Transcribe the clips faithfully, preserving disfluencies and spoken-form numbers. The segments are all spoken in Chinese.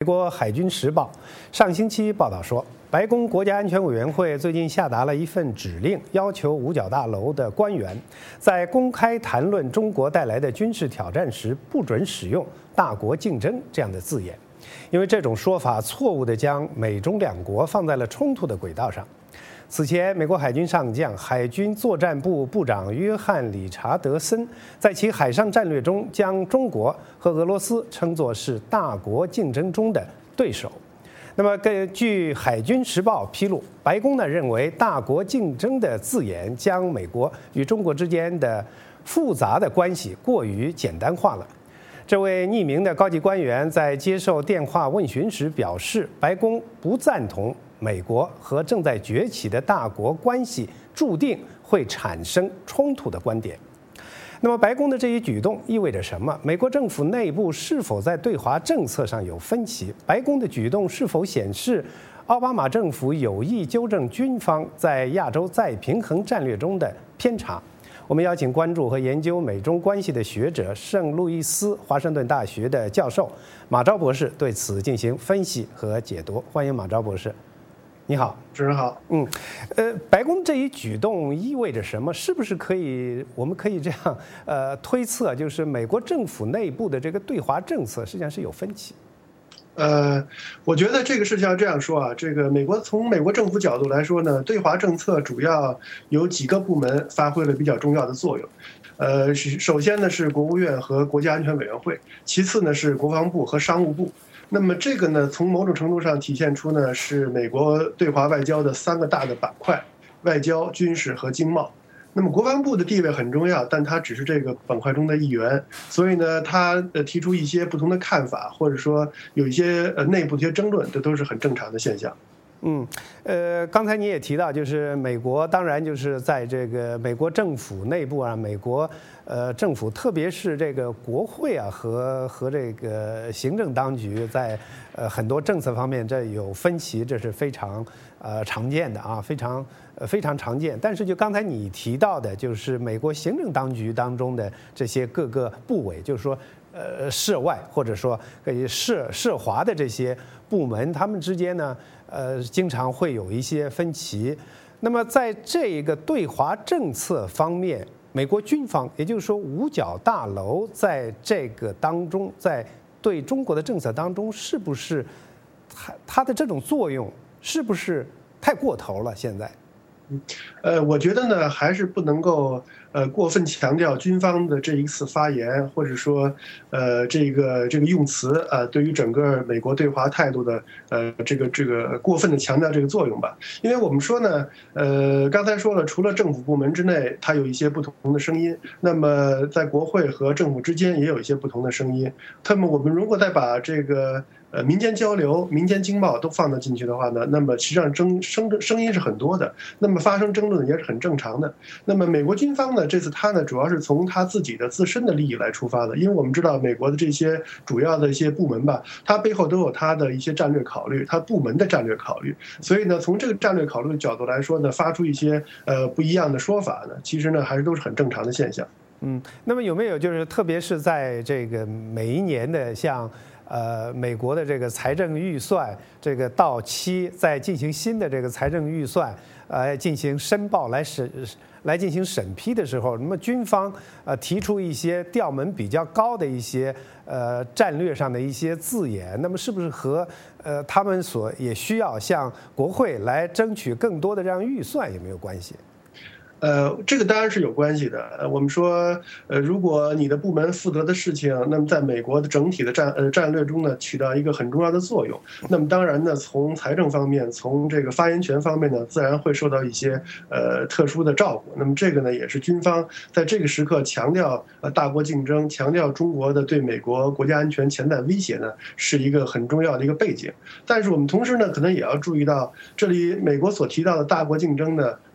国海军时报上星期报道说，白宫国家安全委员会最近下达了一份指令，要求五角大楼的官员在公开谈论中国带来的军事挑战时，不准使用“大国竞争”这样的字眼，因为这种说法错误地将美中两国放在了冲突的轨道上。此前，美国海军上将、海军作战部部长约翰·理查德森在其海上战略中将中国和俄罗斯称作是大国竞争中的对手。那么，根据《海军时报》披露，白宫呢认为“大国竞争”的字眼将美国与中国之间的复杂的关系过于简单化了。这位匿名的高级官员在接受电话问询时表示，白宫不赞同美国和正在崛起的大国关系注定会产生冲突的观点。那么，白宫的这一举动意味着什么？美国政府内部是否在对华政策上有分歧？白宫的举动是否显示奥巴马政府有意纠正军方在亚洲再平衡战略中的偏差？我们邀请关注和研究美中关系的学者、圣路易斯华盛顿大学的教授马昭博士对此进行分析和解读。欢迎马昭博士。你好， 主持人好。 嗯，呃，白宫这一举动意味着什么？是不是可以，我们可以这样呃推测，就是美国政府内部的这个对华政策实际上是有分歧？ 呃，我觉得这个事情要这样说啊，这个美国从美国政府角度来说呢，对华政策主要有几个部门发挥了比较重要的作用。呃，首先呢是国务院和国家安全委员会，其次呢是国防部和商务部。那么这个呢，从某种程度上体现出呢，是美国对华外交的三个大的板块：外交、军事和经贸。那么国防部的地位很重要，但它只是这个板块中的一员，所以呢，他呃提出一些不同的看法，或者说有一些呃内部的一些争论，这都是很正常的现象。 嗯，呃，刚才你也提到，就是美国，当然就是在这个美国政府内部啊，美国呃政府，特别是这个国会啊和和这个行政当局在呃很多政策方面这有分歧，这是非常呃常见的啊，非常呃非常常见。但是就刚才你提到的，就是美国行政当局当中的这些各个部委，就是说。呃，涉外或者说可以涉涉华的这些部门，他们之间呢，呃，经常会有一些分歧。那么在这个对华政策方面，美国军方，也就是说五角大楼在这个当中，在对中国的政策当中，是不是它它的这种作用是不是太过头了？现在？ 呃，我觉得呢，还是不能够呃过分强调军方的这一次发言，或者说呃这个这个用词啊、呃，对于整个美国对华态度的呃这个这个过分的强调这个作用吧。因为我们说呢，呃刚才说了，除了政府部门之内，它有一些不同的声音，那么在国会和政府之间也有一些不同的声音。那么我们如果再把这个呃，民间交流、民间经贸都放到进去的话呢，那么实际上争声声音是很多的，那么发生争论也是很正常的。那么美国军方呢，这次他呢主要是从他自己的自身的利益来出发的，因为我们知道美国的这些主要的一些部门吧，它背后都有它的一些战略考虑，它部门的战略考虑。所以呢，从这个战略考虑的角度来说呢，发出一些呃不一样的说法呢，其实呢还是都是很正常的现象。 嗯，那么有没有就是特别是在这个每一年的像。呃，美国的这个财政预算这个到期，再进行新的这个财政预算，呃，进行申报来审来进行审批的时候，那么军方呃提出一些调门比较高的一些呃战略上的一些字眼，那么是不是和呃他们所也需要向国会来争取更多的这样预算有没有关系？ 呃，这个当然是有关系的。呃，我们说，呃，如果你的部门负责的事情，那么在美国的整体的战呃战略中呢，起到一个很重要的作用。那么当然呢，从财政方面，从这个发言权方面呢，自然会受到一些呃特殊的照顾。那么这个呢，也是军方在这个时刻强调呃大国竞争，强调中国的对美国国家安全潜在威胁呢，是一个很重要的一个背景。但是我们同时呢，可能也要注意到，这里美国所提到的大国竞争呢。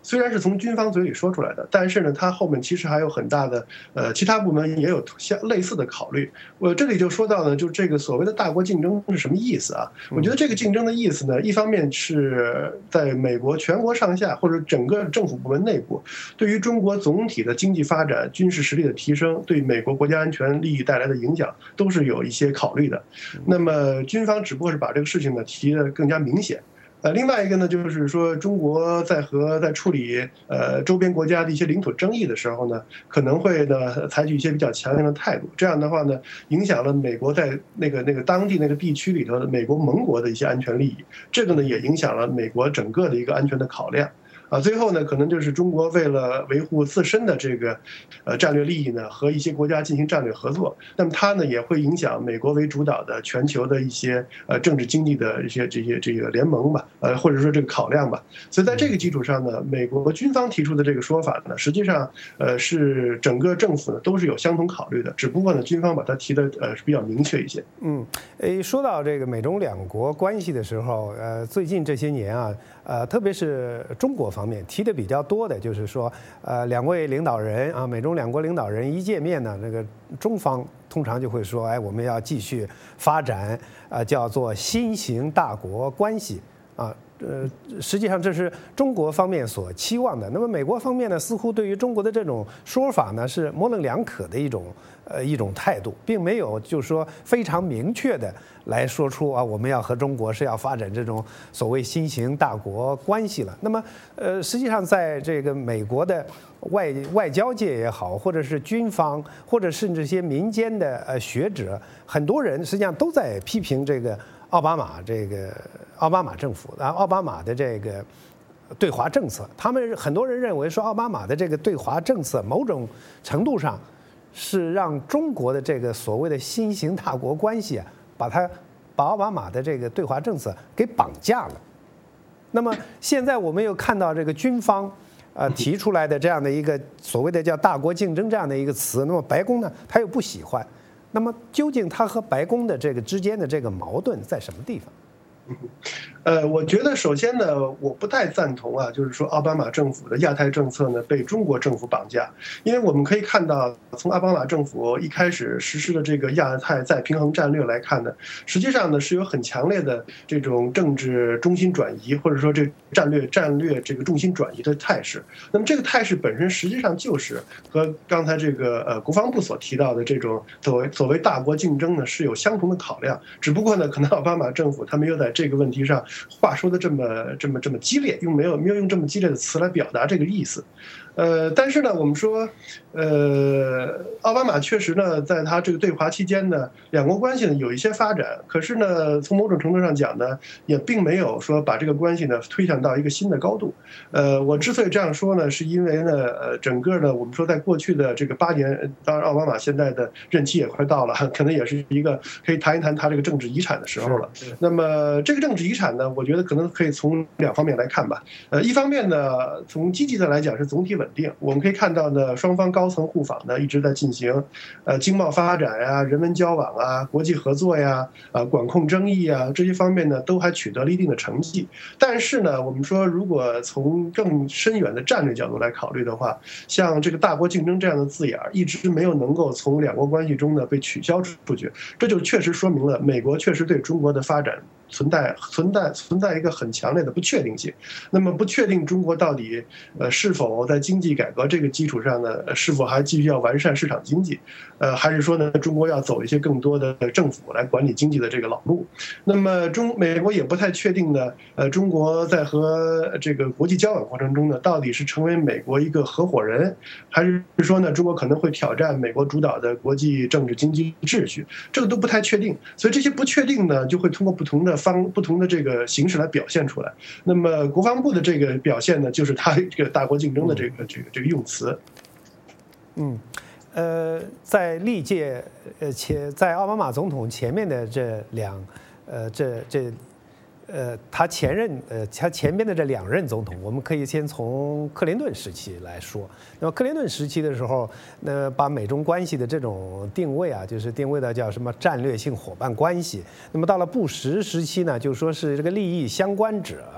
虽然是从军方嘴里说出来的，但是呢，它后面其实还有很大的呃其他部门也有相类似的考虑。我这里就说到呢，就这个所谓的大国竞争是什么意思啊？我觉得这个竞争的意思呢，一方面是在美国全国上下或者整个政府部门内部，对于中国总体的经济发展、军事实力的提升，对美国国家安全利益带来的影响，都是有一些考虑的。那么军方只不过是把这个事情呢提得更加明显。呃，另外一个呢，就是说中国在和在处理呃周边国家的一些领土争议的时候呢，可能会呢采取一些比较强硬的态度。这样的话呢，影响了美国在那个那个当地那个地区里头的美国盟国的一些安全利益，这个呢也影响了美国整个的一个安全的考量。啊，最后呢，可能就是中国为了维护自身的这个，呃，战略利益呢，和一些国家进行战略合作，那么它呢也会影响美国为主导的全球的一些呃政治经济的一些这些这个联盟吧，呃，或者说这个考量吧。所以在这个基础上呢，美国军方提出的这个说法呢，实际上呃是整个政府呢都是有相同考虑的，只不过呢军方把它提的呃是比较明确一些。 嗯，诶，说到这个美中两国关系的时候，呃，最近这些年啊，呃，特别是中国方面提的比较多的，就是说，呃，两位领导人啊，美中两国领导人一见面呢，那个中方通常就会说，哎，我们要继续发展，呃，叫做新型大国关系啊。呃，实际上这是中国方面所期望的。那么美国方面呢，似乎对于中国的这种说法呢，是模棱两可的一种呃一种态度，并没有就是说非常明确的来说出啊，我们要和中国是要发展这种所谓新型大国关系了。那么呃，实际上在这个美国的外外交界也好，或者是军方，或者甚至一些民间的呃学者，很多人实际上都在批评这个奥巴马这个奥巴马政府啊，奥巴马的这个对华政策，他们很多人认为说，奥巴马的这个对华政策某种程度上是让中国的这个所谓的新型大国关系啊，把它把奥巴马的这个对华政策给绑架了。那么现在我们又看到这个军方呃提出来的这样的一个所谓的叫大国竞争这样的一个词，那么白宫呢，他又不喜欢。那么究竟他和白宫的这个之间的这个矛盾在什么地方？ 呃，我觉得首先呢，我不太赞同啊，就是说奥巴马政府的亚太政策呢被中国政府绑架，因为我们可以看到，从奥巴马政府一开始实施的这个亚太再平衡战略来看呢，实际上呢是有很强烈的这种政治中心转移，或者说这战略战略这个重心转移的态势。那么这个态势本身实际上就是和刚才这个呃国防部所提到的这种所谓所谓大国竞争呢是有相同的考量，只不过呢可能奥巴马政府他没有在这个问题上话说的这么这么这么激烈，用没有没有用这么激烈的词来表达这个意思。呃，但是呢，我们说，呃，奥巴马确实呢，在他这个对华期间呢，两国关系呢有一些发展，可是呢，从某种程度上讲呢，也并没有说把这个关系呢推向到一个新的高度。呃，我之所以这样说呢，是因为呢，呃，整个呢，我们说在过去的这个八年，当然奥巴马现在的任期也快到了，可能也是一个可以谈一谈他这个政治遗产的时候了。那么这个政治遗产呢，我觉得可能可以从两方面来看吧。呃，一方面呢，从积极的来讲是总体稳定，我们可以看到呢，双方高层互访呢一直在进行，呃，经贸发展呀、人文交往啊、国际合作呀、啊管控争议啊这些方面呢，都还取得了一定的成绩。但是呢，我们说如果从更深远的战略角度来考虑的话，像这个大国竞争这样的字眼一直没有能够从两国关系中呢被取消出去，这就确实说明了美国确实对中国的发展存在存在存在一个很强烈的不确定性。那么不确定中国到底呃是否在经济改革这个基础上呢，是否还继续要完善市场经济，呃，还是说呢中国要走一些更多的政府来管理经济的这个老路？那么中美国也不太确定呢，呃，中国在和这个国际交往过程中呢，到底是成为美国一个合伙人，还是说呢中国可能会挑战美国主导的国际政治经济秩序？这个都不太确定。所以这些不确定呢，就会通过不同的方不同的这个形式来表现出来。那么国防部的这个表现呢，就是他这个大国竞争的这个这个这个用词。 嗯，呃，在历届呃前在奥巴马总统前面的这两呃这这呃他前任呃他前边的这两任总统，我们可以先从克林顿时期来说。那么克林顿时期的时候，那把美中关系的这种定位啊，就是定位的叫什么战略性伙伴关系。那么到了布什时期呢，就说是这个利益相关者。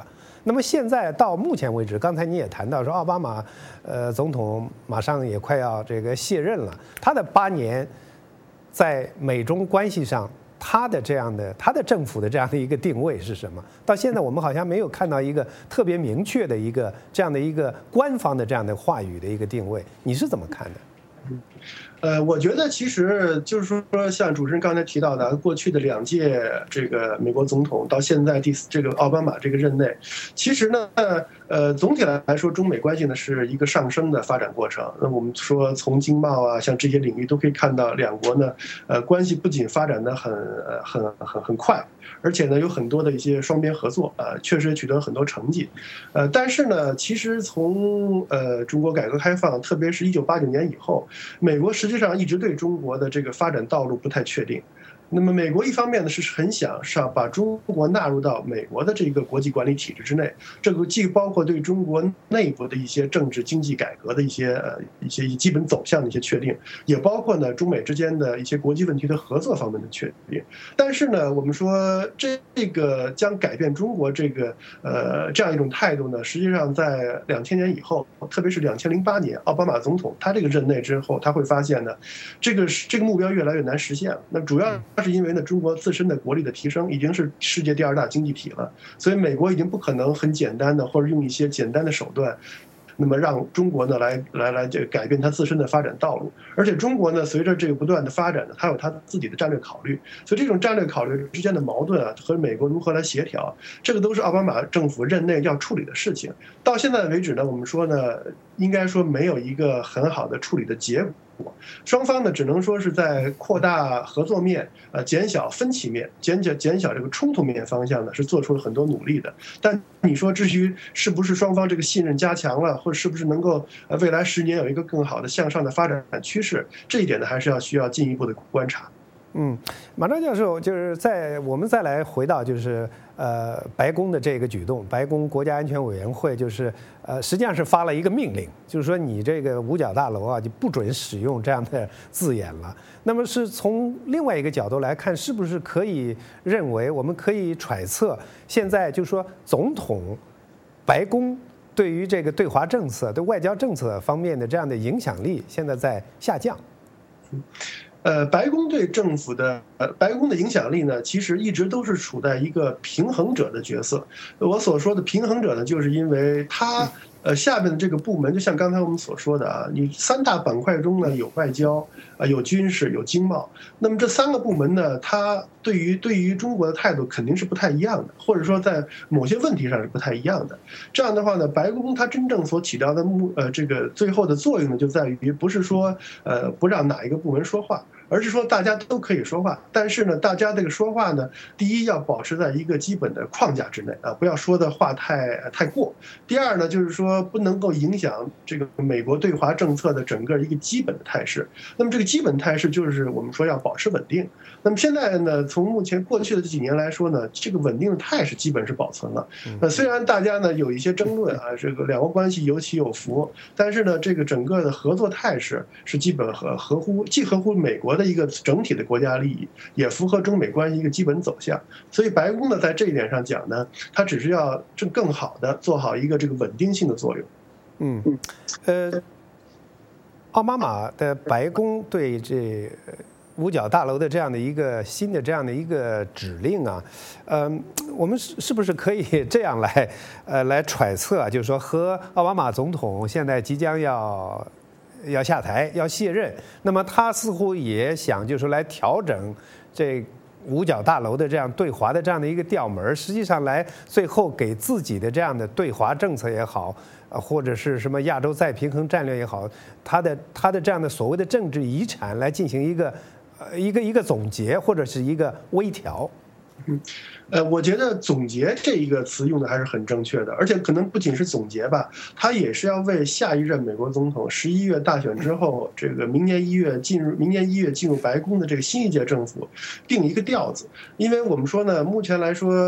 那么现在到目前为止，刚才你也谈到说，奥巴马呃总统马上也快要这个卸任了，他的八年在美中关系上，他的这样的他的政府的这样的一个定位是什么？到现在我们好像没有看到一个特别明确的一个这样的一个官方的这样的话语的一个定位，你是怎么看的？ 呃，我觉得其实就是说，像主持人刚才提到的，过去的两届这个美国总统到现在第这个奥巴马这个任内，其实呢，呃，总体来说，中美关系呢是一个上升的发展过程。那我们说从经贸啊，像这些领域都可以看到，两国呢，呃，关系不仅发展的很呃很很很快，而且呢有很多的一些双边合作啊、呃，确实取得了很多成绩。呃，但是呢，其实从呃中国改革开放，特别是一九八九年以后，美国实际上一直对中国的这个发展道路不太确定。那么美国一方面呢是很想上把中国纳入到美国的这个国际管理体制之内，这个既包括对中国内部的一些政治经济改革的一些呃一些基本走向的一些确定，也包括呢中美之间的一些国际问题的合作方面的确定。但是呢，我们说这个将改变中国这个呃这样一种态度呢，实际上在两千年以后，特别是两千零八年奥巴马总统他这个任内之后，他会发现呢，这个这个目标越来越难实现了。那主要是因为呢，中国自身的国力的提升已经是世界第二大经济体了，所以美国已经不可能很简单的或者用一些简单的手段，那么让中国呢来来来这个改变它自身的发展道路。而且中国呢，随着这个不断的发展呢，它有它自己的战略考虑，所以这种战略考虑之间的矛盾啊，和美国如何来协调，这个都是奥巴马政府任内要处理的事情。到现在为止呢，我们说呢，应该说没有一个很好的处理的结果。双方呢，只能说是在扩大合作面、呃减小分歧面、减减减小这个冲突面方向呢，是做出了很多努力的。但你说至于是不是双方这个信任加强了，或者是不是能够呃未来十年有一个更好的向上的发展趋势，这一点呢，还是要需要进一步的观察。 嗯，马昭教授，就是在我们再来回到就是呃白宫的这个举动，白宫国家安全委员会就是呃实际上是发了一个命令，就是说你这个五角大楼啊就不准使用这样的字眼了。那么是从另外一个角度来看，是不是可以认为我们可以揣测，现在就是说总统、白宫对于这个对华政策、对外交政策方面的这样的影响力现在在下降？ 嗯呃，白宫对政府的呃，白宫的影响力呢，其实一直都是处在一个平衡者的角色。我所说的平衡者呢，就是因为它呃下面的这个部门，就像刚才我们所说的啊，你三大板块中呢有外交啊，有军事，有经贸。那么这三个部门呢，它对于对于中国的态度肯定是不太一样的，或者说在某些问题上是不太一样的。这样的话呢，白宫它真正所起到的目呃这个最后的作用呢，就在于不是说呃不让哪一个部门说话，而是说大家都可以说话，但是呢，大家这个说话呢，第一要保持在一个基本的框架之内啊，不要说的话太太过。第二呢，就是说不能够影响这个美国对华政策的整个一个基本的态势。那么这个基本态势就是我们说要保持稳定。那么现在呢，从目前过去的这几年来说呢，这个稳定的态势基本是保存了。那虽然大家呢有一些争论啊，这个两国关系有起有伏，但是呢，这个整个的合作态势是基本合合乎既合乎美国的一个整体的国家利益，也符合中美关系一个基本走向。所以白宫呢，在这一点上讲呢，它只是要更更好的做好一个这个稳定性的作用。 嗯，呃，奥巴马的白宫对这五角大楼的这样的一个新的这样的一个指令啊，嗯，我们是是不是可以这样来呃来揣测啊？就是说，和奥巴马总统现在即将要要下台要卸任，那么他似乎也想就是来调整这五角大楼的这样对华的这样的一个调门，实际上来最后给自己的这样的对华政策也好，或者是什么亚洲再平衡战略也好，他的他的这样的所谓的政治遗产来进行一个呃一个一个总结或者是一个微调。 嗯，呃，我觉得总结这一个词用的还是很正确的，而且可能不仅是总结吧，它也是要为下一任美国总统十一月大选之后，这个明年一月进入明年一月进入白宫的这个新一届政府定一个调子。因为我们说呢，目前来说，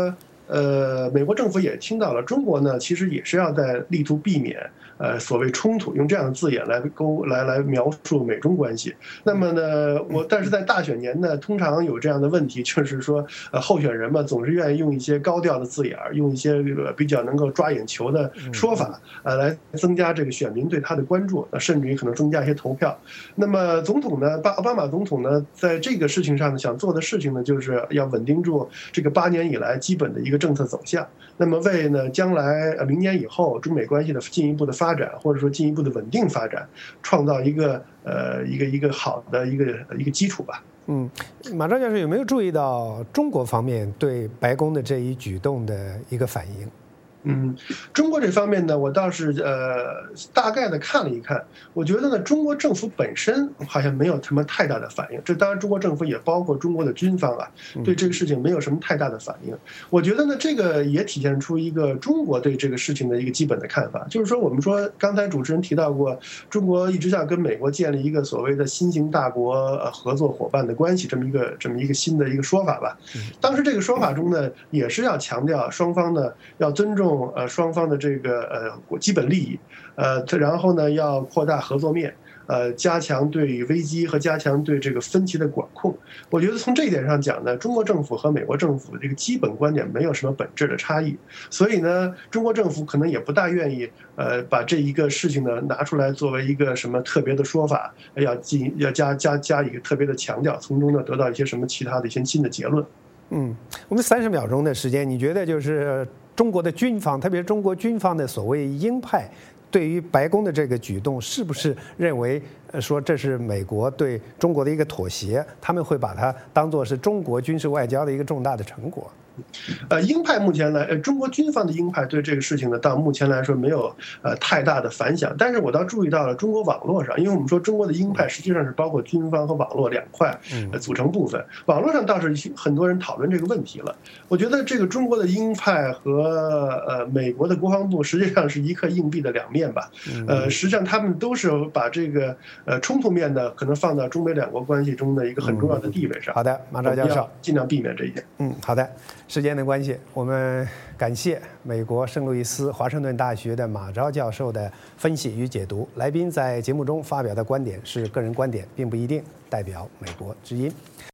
呃，美国政府也听到了，中国呢其实也是要在力图避免呃所谓冲突，用这样的字眼来勾来来描述美中关系。那么呢，我但是在大选年呢，通常有这样的问题，就是说呃候选人嘛总是愿意用一些高调的字眼，用一些这个比较能够抓眼球的说法，呃来增加这个选民对他的关注，甚至于可能增加一些投票。那么总统呢，巴奥巴马总统呢，在这个事情上呢，想做的事情呢，就是要稳定住这个八年以来基本的一个政策走向。那么为呢将来呃明年以后中美关系的进一步的发展，或者说进一步的稳定发展，创造一个呃一个一个好的一个一个基础吧。 嗯，马兆教授有没有注意到中国方面对白宫的这一举动的一个反应？ 嗯，中国这方面呢，我倒是呃大概的看了一看，我觉得呢，中国政府本身好像没有什么太大的反应。这当然，中国政府也包括中国的军方啊，对这个事情没有什么太大的反应。我觉得呢，这个也体现出一个中国对这个事情的一个基本的看法，就是说，我们说刚才主持人提到过，中国一直想跟美国建立一个所谓的新型大国呃合作伙伴的关系，这么一个这么一个新的一个说法吧。当时这个说法中呢，也是要强调双方呢要尊重。呃，双方的这个呃基本利益，呃，然后呢，要扩大合作面，呃，加强对于危机和加强对这个分歧的管控。我觉得从这一点上讲呢，中国政府和美国政府这个基本观点没有什么本质的差异，所以呢，中国政府可能也不大愿意呃把这一个事情呢拿出来作为一个什么特别的说法，要进要加加加一个特别的强调，从中呢得到一些什么其他的一些新的结论。 嗯，我们三十秒钟的时间，你觉得就是中国的军方，特别是中国军方的所谓鹰派，对于白宫的这个举动，是不是认为呃说这是美国对中国的一个妥协？他们会把它当作是中国军事外交的一个重大的成果？ 呃，鹰派目前来，呃，中国军方的鹰派对这个事情呢，到目前来说没有呃太大的反响。但是我倒注意到了中国网络上，因为我们说中国的鹰派实际上是包括军方和网络两块呃组成部分。网络上倒是很多人讨论这个问题了。我觉得这个中国的鹰派和呃美国的国防部实际上是一颗硬币的两面吧。呃，实际上他们都是把这个呃冲突面呢，可能放到中美两国关系中的一个很重要的地位上。 好的，马兆教授， 尽量避免这一点。 嗯，好的。时间的关系，我们感谢美国圣路易斯华盛顿大学的马兆教授的分析与解读。来宾在节目中发表的观点是个人观点，并不一定代表美国之音。